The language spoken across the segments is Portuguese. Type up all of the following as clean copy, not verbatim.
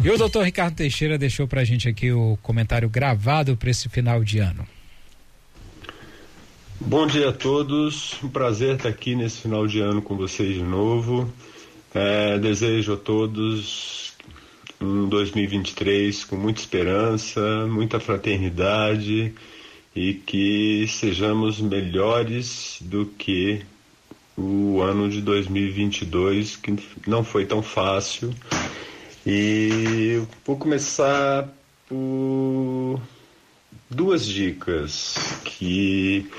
E o doutor Ricardo Teixeira deixou pra gente aqui o comentário gravado para esse final de ano. Bom dia a todos, um prazer estar aqui nesse final de ano com vocês de novo. Desejo a todos um 2023 com muita esperança, muita fraternidade e que sejamos melhores do que o ano de 2022, que não foi tão fácil. E eu vou começar por duas dicas que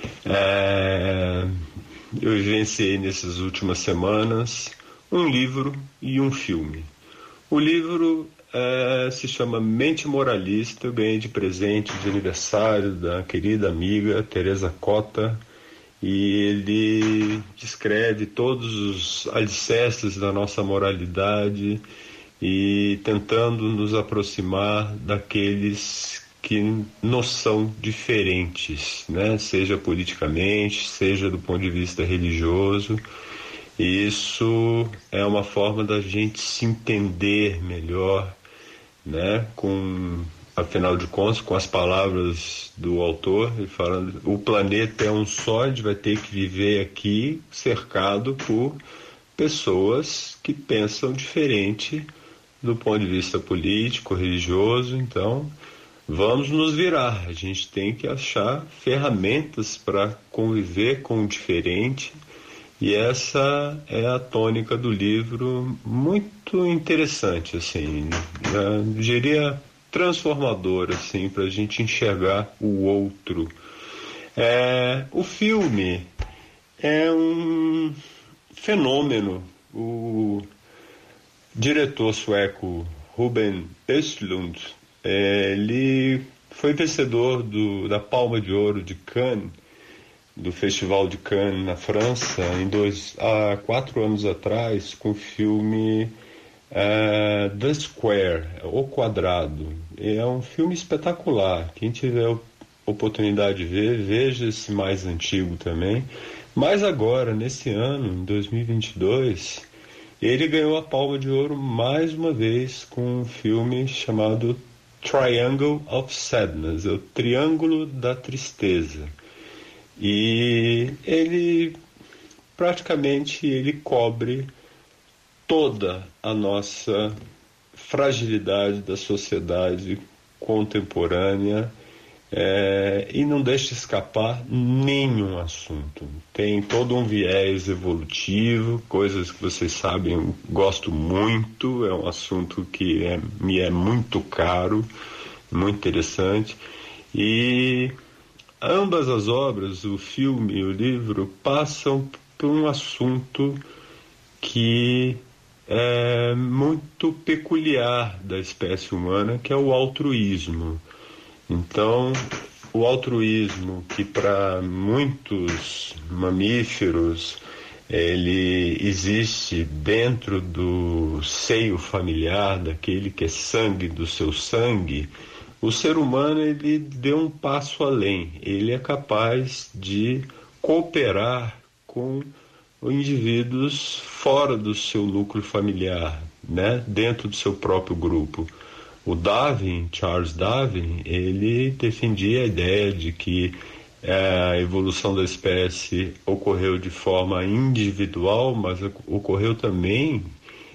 eu vivenciei nessas últimas semanas, um livro e um filme. O livro se chama Mente Moralista, eu ganhei de presente de aniversário da querida amiga Teresa Cota, e ele descreve todos os alicerces da nossa moralidade e tentando nos aproximar daqueles que nos são diferentes, né? Seja politicamente, seja do ponto de vista religioso. E isso é uma forma da gente se entender melhor, né? Afinal de contas, com as palavras do autor, ele falando, o planeta é um só, a gente vai ter que viver aqui cercado por pessoas que pensam diferente do ponto de vista político, religioso. Então vamos nos virar, a gente tem que achar ferramentas para conviver com o diferente, e essa é a tônica do livro, muito interessante, assim, eu diria transformador, assim, para a gente enxergar o outro. O filme é um fenômeno. O diretor sueco Ruben Östlund, ele foi vencedor da Palma de Ouro de Cannes, do Festival de Cannes na França, há 4 anos atrás, com o filme The Square, O Quadrado. É um filme espetacular. Quem tiver oportunidade de ver, veja esse mais antigo também. Mas agora, nesse ano, em 2022, ele ganhou a Palma de Ouro mais uma vez com um filme chamado Triangle of Sadness, o Triângulo da Tristeza. E ele praticamente cobre toda a nossa fragilidade da sociedade contemporânea, e não deixa escapar nenhum assunto. Tem todo um viés evolutivo, coisas que vocês sabem, eu gosto muito, é um assunto que me é muito caro, muito interessante. E ambas as obras, o filme e o livro, passam por um assunto que é muito peculiar da espécie humana, que é o altruísmo. Então, o altruísmo, que para muitos mamíferos ele existe dentro do seio familiar, daquele que é sangue do seu sangue, o ser humano ele deu um passo além. Ele é capaz de cooperar com indivíduos fora do seu núcleo familiar, né? Dentro do seu próprio grupo. O Darwin, Charles Darwin, ele defendia a ideia de que a evolução da espécie ocorreu de forma individual, mas ocorreu também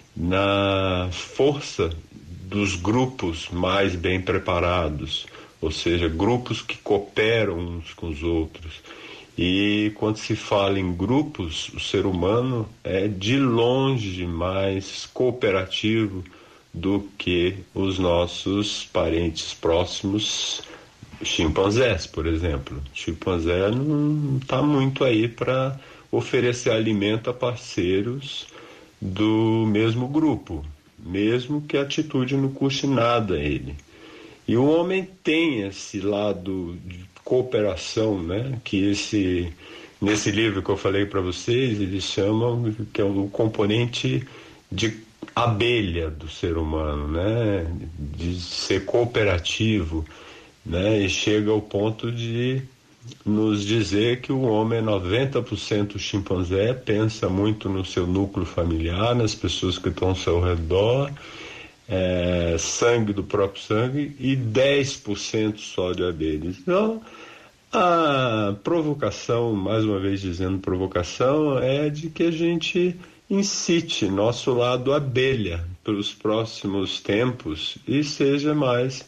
na força dos grupos mais bem preparados, ou seja, grupos que cooperam uns com os outros. E quando se fala em grupos, o ser humano é de longe mais cooperativo do que os nossos parentes próximos, chimpanzés, por exemplo. O chimpanzé não está muito aí para oferecer alimento a parceiros do mesmo grupo, mesmo que a atitude não custe nada a ele. E o homem tem esse lado de cooperação, né? Que nesse livro que eu falei para vocês, eles chamam que é o componente de abelha do ser humano, né? De ser cooperativo, né? E chega ao ponto de nos dizer que o homem é 90% chimpanzé, pensa muito no seu núcleo familiar, nas pessoas que estão ao seu redor, sangue do próprio sangue e 10% só de abelhas. Então, a provocação, mais uma vez dizendo provocação, é de que a gente incite nosso lado abelha para os próximos tempos e seja mais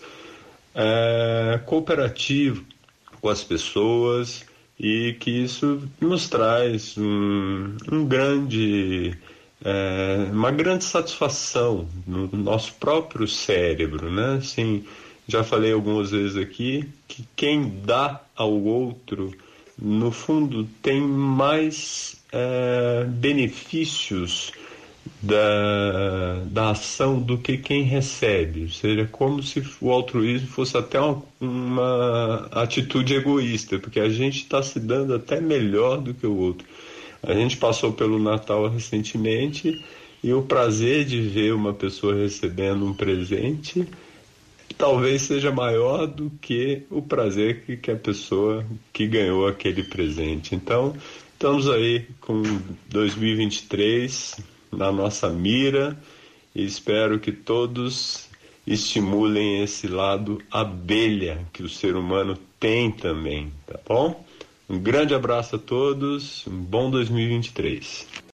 cooperativo com as pessoas, e que isso nos traz uma grande satisfação no nosso próprio cérebro, né? Assim, já falei algumas vezes aqui que quem dá ao outro, no fundo, tem mais benefícios da ação do que quem recebe. Ou seja, como se o altruísmo fosse até uma atitude egoísta, porque a gente está se dando até melhor do que o outro. A gente passou pelo Natal recentemente e o prazer de ver uma pessoa recebendo um presente talvez seja maior do que o prazer que a pessoa que ganhou aquele presente. Então, estamos aí com 2023 na nossa mira e espero que todos estimulem esse lado abelha que o ser humano tem também, tá bom? Um grande abraço a todos, um bom 2023.